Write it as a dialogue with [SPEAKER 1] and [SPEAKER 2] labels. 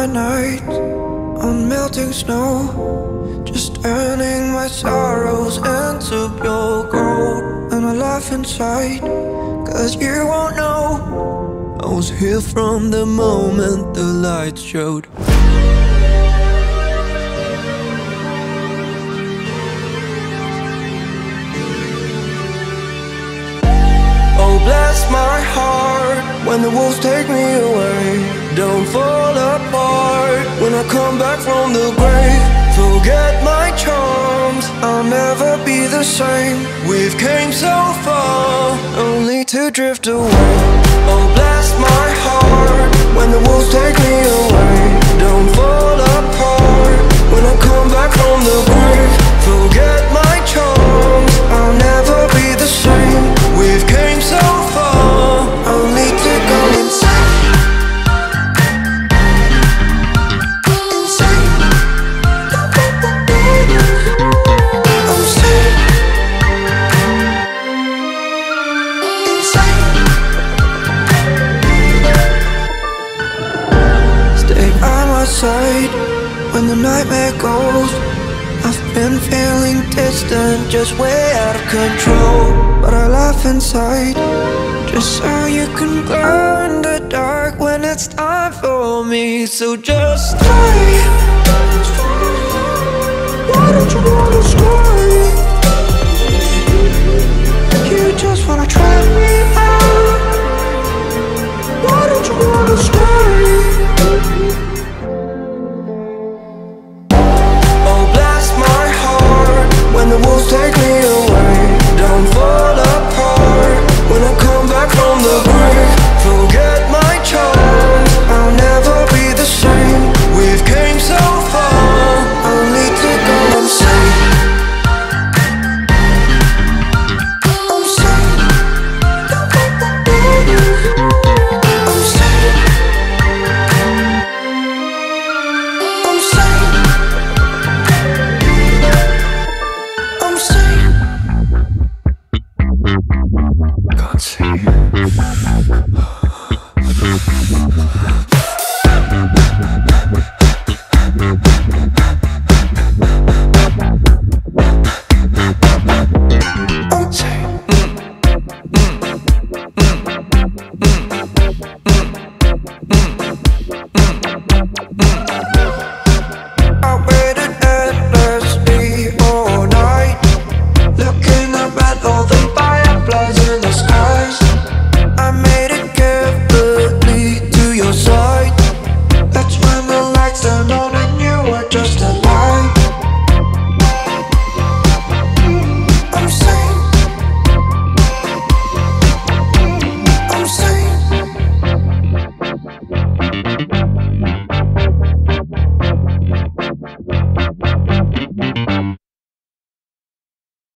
[SPEAKER 1] my nights on melting snow, just turning my sorrows into pure gold. And I laugh inside, cause you won't know I was here from the moment the lights showed. Oh, bless my heart when the wolves take me away. Don't fall apart when I come back from the grave. Forget my charms, I'll never be the same. We've came so far, only to drift away. Oh, bless my heart when the wolves take me away. Don't fall apart when I come back from the grave. Forget my charms, I'll never be the same. We've came so far, only to go insane. Side when the nightmare goes. I've been feeling distant, just way out of control. But I laugh inside, just so you can glow in the dark when it's time for me. So just stay. Why don't you wanna stay?